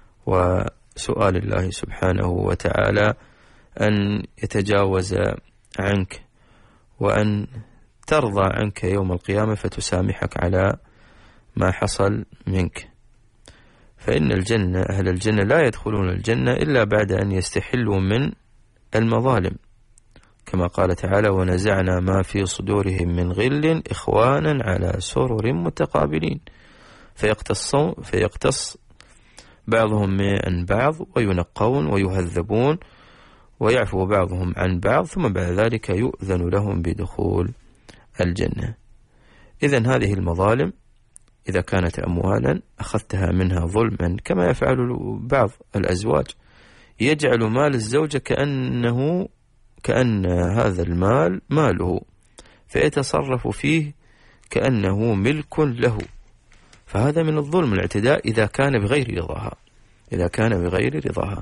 وسؤال الله سبحانه وتعالى أن يتجاوز عنك وأن ترضى عنك يوم القيامة فتسامحك على ما حصل منك. فإن الجنة أهل الجنة لا يدخلون الجنة إلا بعد أن يستحلوا من المظالم، كما قال تعالى: ونزعنا ما في صدورهم من غل إخوانا على سرر متقابلين فيقتصون فيقتص بعضهم من بعض وينقون ويهذبون ويعفو بعضهم عن بعض ثم بعد ذلك يؤذن لهم بدخول الجنة. إذن هذه المظالم إذا كانت أموالا أخذتها منها ظلما، كما يفعل بعض الأزواج، يجعل مال الزوجة كأنه كأن هذا المال ماله، فيتصرف فيه كأنه ملك له، فهذا من الظلم الاعتداء إذا كان بغير رضاها إذا كان بغير رضاها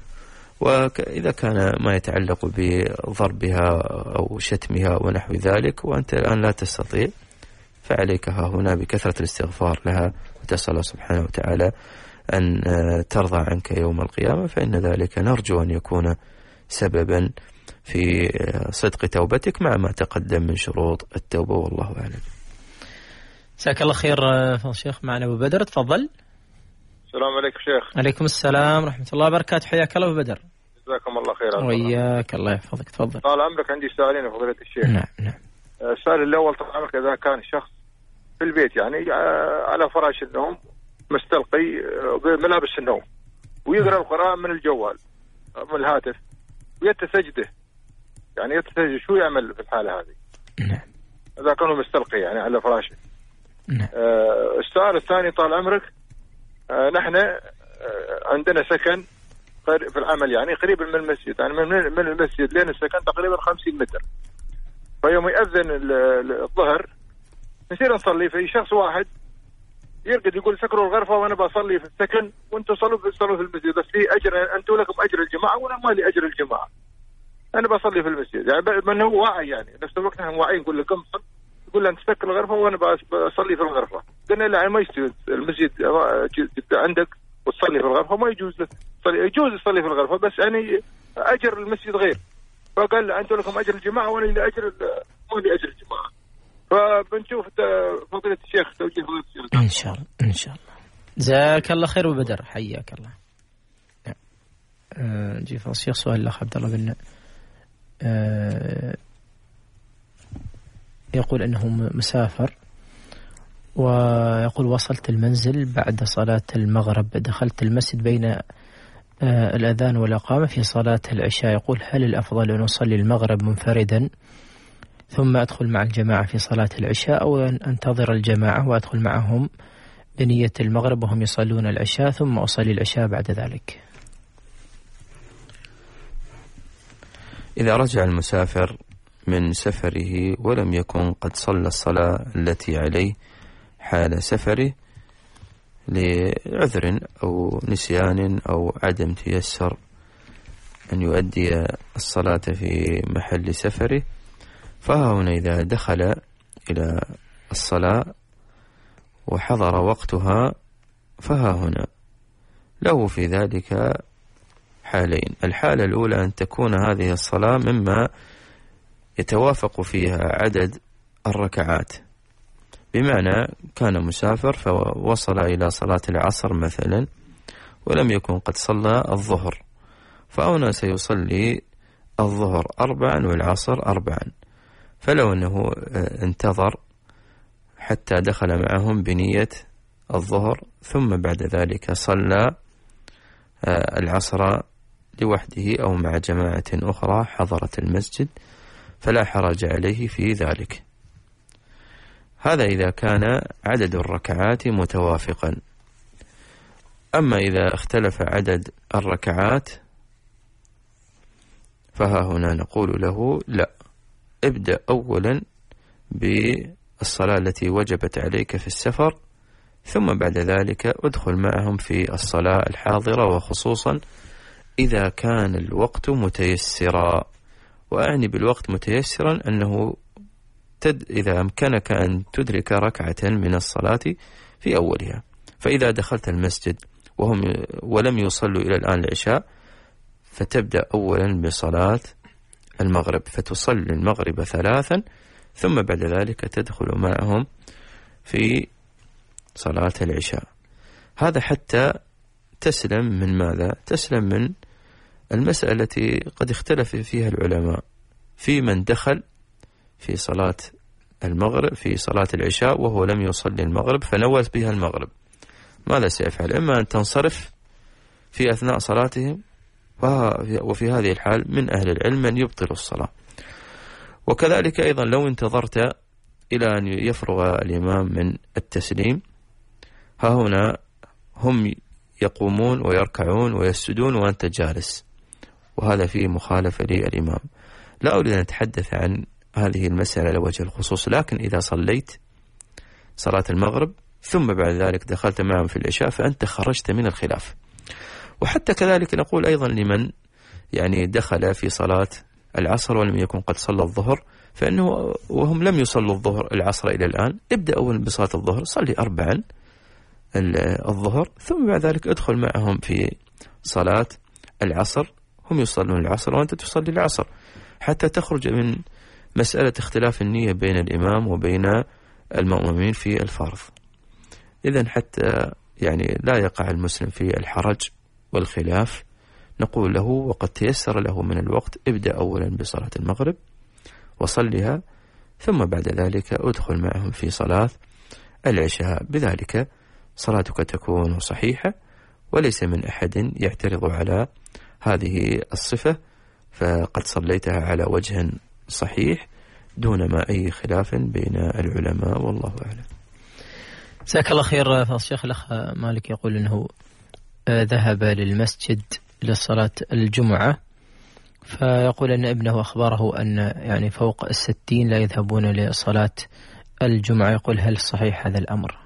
وإذا كان ما يتعلق بضربها أو شتمها ونحو ذلك وأنت الآن لا تستطيع، فعليك ها هنا بكثرة الاستغفار لها وتسأل الله سبحانه وتعالى أن ترضى عنك يوم القيامة، فإن ذلك نرجو أن يكون سببا في صدق توبتك مع ما تقدم من شروط التوبة، والله أعلم. جزاك الله خير فضل الشيخ. معنا أبو بدر، تفضل. السلام عليكم شيخ. عليكم السلام ورحمة الله وبركاته، حياك الله أبو بدر. جزاكم الله خير. وإياك، الله يحفظك، تفضل. طال عمرك، عندي سؤالين يا فضيلة الشيخ. نعم نعم. السؤال الأول، طال عمرك، إذا كان شخص في البيت يعني على فراش النوم مستلقي بملابس النوم ويقرأ القرآن من الجوال من الهاتف ويتسجده، يعني يتسجد، شو يعمل في الحالة هذه؟ نعم. إذا كانوا مستلقي يعني على فراشه. نعم. آه السؤال الثاني، طال عمرك، آه نحن آه عندنا سكن في العمل يعني قريب من المسجد، يعني من المسجد لين السكن تقريبا خمسين متر، فيوم يأذن الظهر نصير نصلي، في شخص واحد يرقد يقول سكروا الغرفة وأنا بصلي في السكن وأنتوا صلوا في صلوا في المسجد، بس في أجر، أنتوا لكم أجر الجماعة وأنا ما لي أجر الجماعة، أنا بصلي في المسجد. يعني من هو واعي، يعني نفس الوقت نحن واعيين، نقول لكم يقول له أنت سكر الغرفة وأنا بصلي في الغرفة، قلنا لا ما يستوي المسجد عندك وتصلي في الغرفة، ما يجوز لك تصلي، يجوز تصلي في الغرفة بس يعني أجر المسجد غير، فقال له أنتوا لكم أجر الجماعة وأنا لي أجر ما لي أجر الجماعة. فبنشوف فضيلة الشيخ توجيه فضيلة الشيخ إن شاء الله إن شاء الله. جزاك الله خير أبو بدر، حياك الله. أه نجي فضيلة الشيخ سؤال الأخ عبد الله قلنا أه يقول أنه مسافر ويقول وصلت المنزل بعد صلاة المغرب، دخلت المسجد بين أه الأذان والإقامة في صلاة العشاء، يقول هل الأفضل أن أصلي المغرب منفردا ثم أدخل مع الجماعة في صلاة العشاء، أو أن أنتظر الجماعة وأدخل معهم بنية المغرب وهم يصلون العشاء ثم أصلي العشاء بعد ذلك؟ إذا رجع المسافر من سفره ولم يكن قد صلى الصلاة التي عليه حال سفره لعذر أو نسيان أو عدم تيسر أن يؤدي الصلاة في محل سفره، فهنا إذا دخل إلى الصلاة وحضر وقتها فها هنا له في ذلك حالين. الحالة الأولى أن تكون هذه الصلاة مما يتوافق فيها عدد الركعات، بمعنى كان مسافر فوصل إلى صلاة العصر مثلا ولم يكن قد صلى الظهر، فهنا سيصلي الظهر أربعا والعصر أربعا، فلو أنه انتظر حتى دخل معهم بنية الظهر ثم بعد ذلك صلى العصر لوحده أو مع جماعة أخرى حضرت المسجد فلا حرج عليه في ذلك. هذا إذا كان عدد الركعات متوافقا. أما إذا اختلف عدد الركعات فها هنا نقول له لا، ابدأ أولا بالصلاة التي وجبت عليك في السفر ثم بعد ذلك ادخل معهم في الصلاة الحاضرة، وخصوصا إذا كان الوقت متيسرا. وأعني بالوقت متيسرا أنه تد إذا أمكنك أن تدرك ركعة من الصلاة في أولها، فإذا دخلت المسجد وهم ولم يصلوا إلى الآن العشاء فتبدأ أولا بصلاة المغرب فتصلي المغرب ثلاثا ثم بعد ذلك تدخل معهم في صلاة العشاء. هذا حتى تسلم من ماذا؟ تسلم من المسألة التي قد اختلف فيها العلماء في من دخل في صلاة المغرب في صلاة العشاء وهو لم يصلي المغرب فنوى بها المغرب، ماذا سيفعل؟ إما أن تنصرف في أثناء صلاتهم، وفي هذه الحال من أهل العلم من يبطل الصلاة. وكذلك أيضا لو انتظرت إلى أن يفرغ الإمام من التسليم، ها هنا هم يقومون ويركعون ويسجدون وأنت جالس، وهذا فيه مخالفة للإمام. لا أريد أن أتحدث عن هذه المسألة على وجه الخصوص، لكن إذا صليت صلاة المغرب ثم بعد ذلك دخلت معهم في العشاء فأنت خرجت من الخلاف. وحتى كذلك نقول أيضا لمن يعني دخل في صلاة العصر ولم يكن قد صلى الظهر، فإنه وهم لم يصلوا الظهر العصر إلى الآن، ابدأ أولا بصلاة الظهر، صلي أربعا الظهر ثم بعد ذلك ادخل معهم في صلاة العصر، هم يصلون العصر وأنت تصلي العصر، حتى تخرج من مسألة اختلاف النية بين الإمام وبين المأمومين في الفرض. إذن حتى يعني لا يقع المسلم في الحرج والخلاف نقول له وقد تيسر له من الوقت ابدأ أولا بصلاة المغرب وصلها ثم بعد ذلك ادخل معهم في صلاة العشاء، بذلك صلاتك تكون صحيحة وليس من أحد يعترض على هذه الصفة، فقد صليتها على وجه صحيح دون ما أي خلاف بين العلماء، والله أعلم. جزاك الله خير. الشيخ الأخ مالك يقول أنه ذهب للمسجد لصلاة الجمعة، فيقول أن ابنه أخبره أن يعني فوق الستين لا يذهبون لصلاة الجمعة، يقول هل صحيح هذا الأمر؟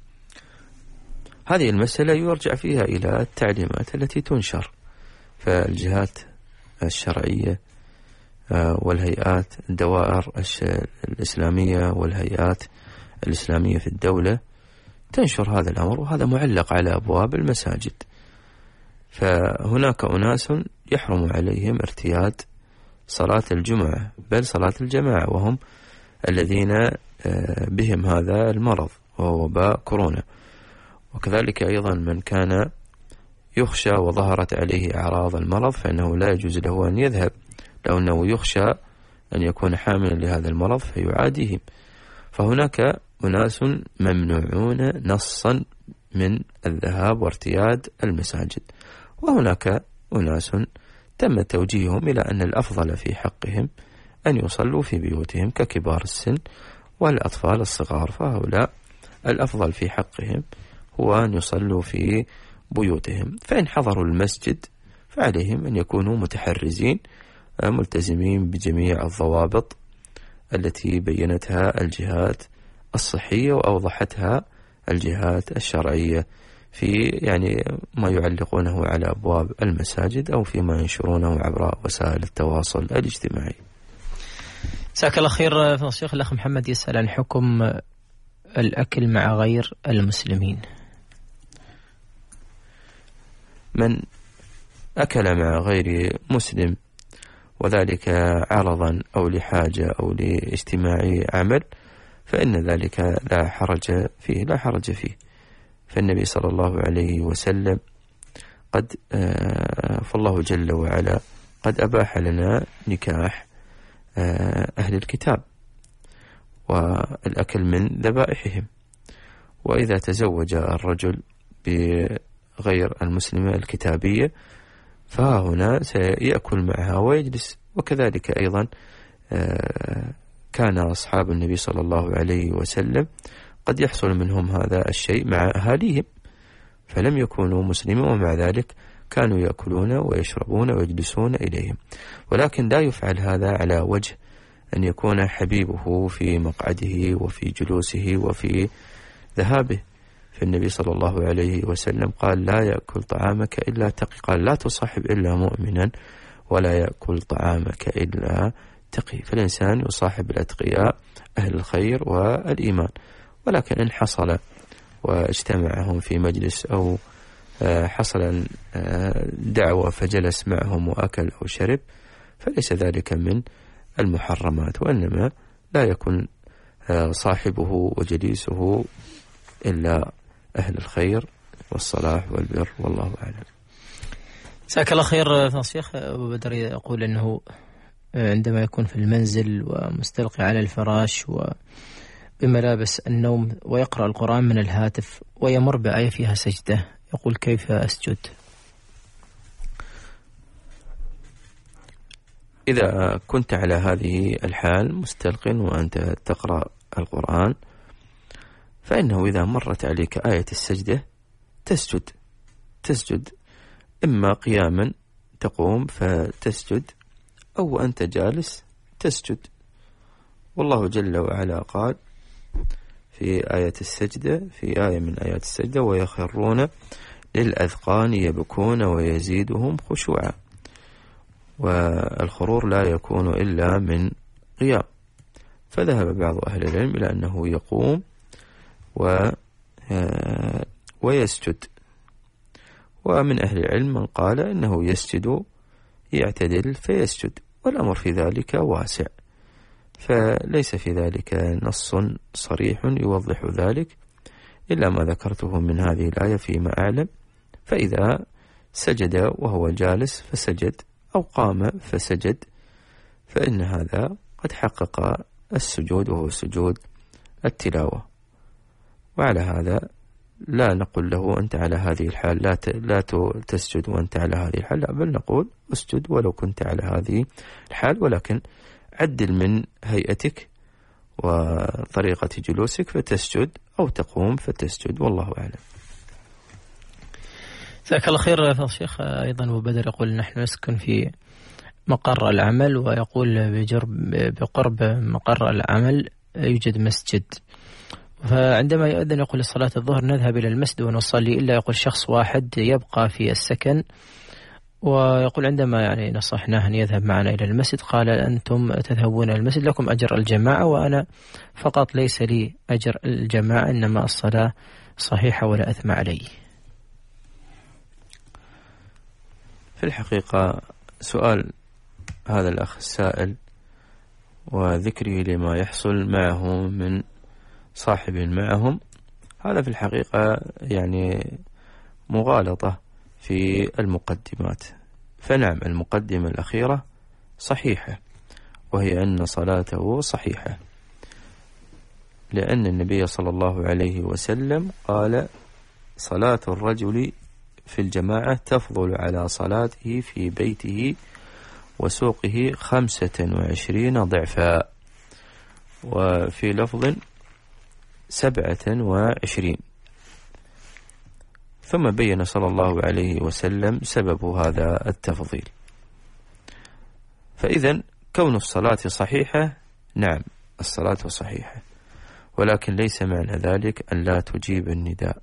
هذه المسألة يرجع فيها إلى التعليمات التي تنشر، فالجهات الشرعية والهيئات الدوائر الإسلامية والهيئات الإسلامية في الدولة تنشر هذا الأمر، وهذا معلق على أبواب المساجد. فهناك أناس يحرم عليهم ارتياد صلاة الجمعة بل صلاة الجماعة، وهم الذين بهم هذا المرض وهو وباء كورونا. وكذلك أيضا من كان يخشى وظهرت عليه أعراض المرض فإنه لا يجوز له أن يذهب، لو أنه يخشى أن يكون حاملا لهذا المرض فيعاديهم. فهناك أناس ممنوعون نصا من الذهاب وارتياد المساجد، وهناك أناس تم توجيههم إلى أن الأفضل في حقهم أن يصلوا في بيوتهم ككبار السن والأطفال الصغار، فهؤلاء الأفضل في حقهم هو أن يصلوا في بيوتهم. فإن حضروا المسجد فعليهم أن يكونوا متحرزين ملتزمين بجميع الضوابط التي بينتها الجهات الصحية وأوضحتها الجهات الشرعية في يعني ما يعلقونه على أبواب المساجد أو فيما ينشرونه عبر وسائل التواصل الاجتماعي. مساك الله خير فضيلة الشيخ. الأخ محمد يسأل عن حكم الأكل مع غير المسلمين. من أكل مع غير مسلم وذلك عرضا أو لحاجة أو لاجتماع عمل فإن ذلك لا حرج فيه لا حرج فيه فالنبي صلى الله عليه وسلم قد فالله جل وعلا قد أباح لنا نكاح أهل الكتاب والأكل من ذبائحهم، وإذا تزوج الرجل بغير المسلمة الكتابية فها هنا سيأكل معها ويجلس. وكذلك أيضا كان أصحاب النبي صلى الله عليه وسلم قد يحصل منهم هذا الشيء مع أهاليهم فلم يكونوا مسلمين ومع ذلك كانوا يأكلون ويشربون ويجلسون إليهم، ولكن لا يفعل هذا على وجه أن يكون حبيبه في مقعده وفي جلوسه وفي ذهابه. فالنبي صلى الله عليه وسلم قال لا يأكل طعامك إلا تقي، قال لا تصاحب إلا مؤمنا ولا يأكل طعامك إلا تقي. فالإنسان يصاحب الأتقياء أهل الخير والإيمان، ولكن إن حصل واجتمعهم في مجلس أو حصل دعوة فجلس معهم وأكل أو شرب فليس ذلك من المحرمات، وإنما لا يكون صاحبه وجليسه إلا أهل الخير والصلاح والبر والله أعلم. جزاك الله خير فضيلة الشيخ. أبو بدر يقول أنه عندما يكون في المنزل ومستلقي على الفراش وبملابس النوم ويقرأ القرآن من الهاتف ويمر بآية فيها سجدة، يقول كيف أسجد؟ إذا كنت على هذه الحال مستلق وأنت تقرأ القرآن فإنه إذا مرت عليك آية السجدة تسجد تسجد إما قياما تقوم فتسجد أو أنت جالس تسجد. والله جل وعلا قال في آية السجدة في آية من آيات السجدة ويخرون للأذقان يبكون ويزيدهم خشوعا، والخرور لا يكون إلا من قيام. فذهب بعض أهل العلم إلى أنه يقوم و ويسجد، ومن أهل العلم من قال إنه يسجد يعتدل فيسجد، والأمر في ذلك واسع، فليس في ذلك نص صريح يوضح ذلك إلا ما ذكرته من هذه الآية فيما أعلم. فإذا سجد وهو جالس فسجد أو قام فسجد فإن هذا قد حقق السجود وهو سجود التلاوة. وعلى هذا لا نقول له أنت على هذه الحال لا لا تسجد وأنت على هذه الحال، لا، بل نقول اسجد ولو كنت على هذه الحال، ولكن عدل من هيئتك وطريقة جلوسك فتسجد أو تقوم فتسجد والله أعلم. جزاك الله خير فضيلة الشيخ. أيضا أبو بدر يقول نحن نسكن في مقر العمل، ويقول بجرب بقرب مقر العمل يوجد مسجد، فعندما يؤذن يقول لصلاة الظهر نذهب إلى المسجد ونصلي، إلا يقول شخص واحد يبقى في السكن، ويقول عندما يعني نصحناه أن يذهب معنا إلى المسجد قال أنتم تذهبون إلى المسجد لكم أجر الجماعة وأنا فقط ليس لي أجر الجماعة إنما الصلاة صحيحة ولا أثم علي. في الحقيقة سؤال هذا الأخ السائل وذكره لما يحصل معه من صاحب معهم هذا في الحقيقة يعني مغالطة في المقدمات. فنعم المقدمة الأخيرة صحيحة، وهي أن صلاته صحيحة، لأن النبي صلى الله عليه وسلم قال صلاة الرجل في الجماعة تفضل على صلاته في بيته وسوقه خمسة وعشرين ضعفا، وفي لفظ سبعة وعشرين. ثم بين صلى الله عليه وسلم سبب هذا التفضيل. فإذا كون الصلاة صحيحة، نعم الصلاة صحيحة، ولكن ليس معنى ذلك أن لا تجيب النداء.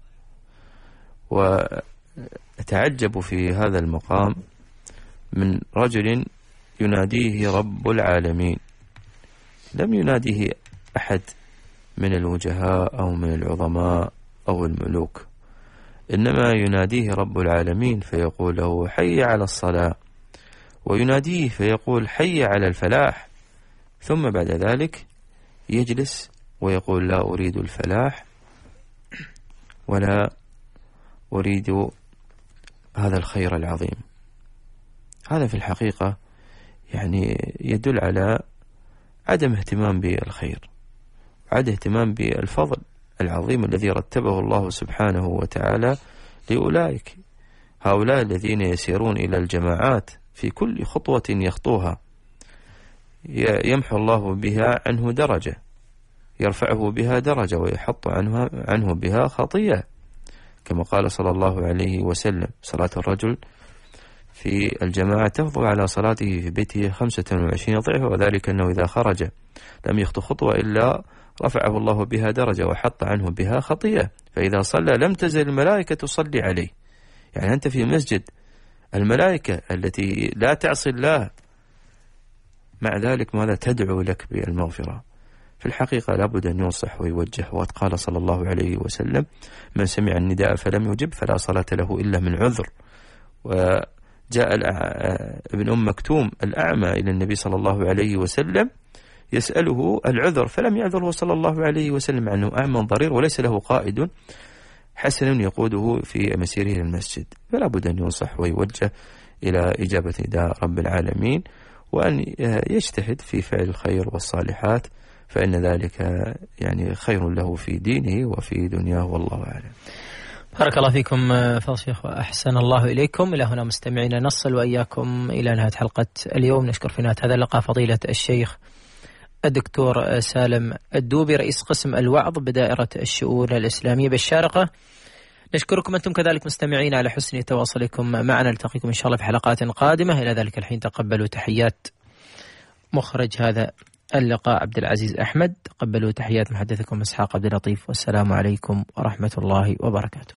وأتعجب في هذا المقام من رجل يناديه رب العالمين لم يناديه أحد من الوجهاء أو من العظماء أو الملوك، إنما يناديه رب العالمين فيقول له حي على الصلاة، ويناديه فيقول حي على الفلاح، ثم بعد ذلك يجلس ويقول لا أريد الفلاح ولا أريد هذا الخير العظيم. هذا في الحقيقة يعني يدل على عدم اهتمام بالخير، عدم اهتمام بالفضل العظيم الذي رتبه الله سبحانه وتعالى لأولئك هؤلاء الذين يسيرون إلى الجماعات في كل خطوة يخطوها يمحو الله بها عنه درجة، يرفعه بها درجة ويحط عنه, عنه بها خطيئة، كما قال صلى الله عليه وسلم صلاة الرجل في الجماعة تفضل على صلاته في بيته خمسة وعشرين ضعفا، وذلك أنه إذا خرج لم يخطو خطوة إلا رفعه الله بها درجة وحط عنه بها خطيئة، فإذا صلى لم تزل الملائكة تصلي عليه. يعني أنت في مسجد الملائكة التي لا تعصي الله، مع ذلك ماذا تدعو لك بالمغفرة؟ في الحقيقة لابد أن ينصح ويوجه. وقال صلى الله عليه وسلم من سمع النداء فلم يجب فلا صلاة له إلا من عذر. وجاء ابن أم مكتوم الأعمى إلى النبي صلى الله عليه وسلم يسأله العذر فلم يعذره صلى الله عليه وسلم عنه أعمى ضرير وليس له قائد حسن يقوده في مسيره المسجد. فلا بد أن ينصح ويوجه إلى إجابة نداء رب العالمين، وأن يجتهد في فعل الخير والصالحات، فإن ذلك يعني خير له في دينه وفي دنياه، والله أعلم. بارك الله فيكم فضل الشيخ وأحسن الله إليكم. إلى هنا مستمعينا نصل وإياكم إلى نهاية حلقة اليوم. نشكر في نهاية هذا اللقاء فضيلة الشيخ الدكتور سالم الدوبي رئيس قسم الوعظ بدائرة الشؤون الإسلامية بالشارقة. نشكركم أنتم كذلك مستمعين على حسن تواصلكم معنا. نلتقيكم إن شاء الله في حلقات قادمة. إلى ذلك الحين تقبلوا تحيات مخرج هذا اللقاء عبد العزيز أحمد، تقبلوا تحيات محدثكم إسحاق عبد اللطيف، والسلام عليكم ورحمة الله وبركاته.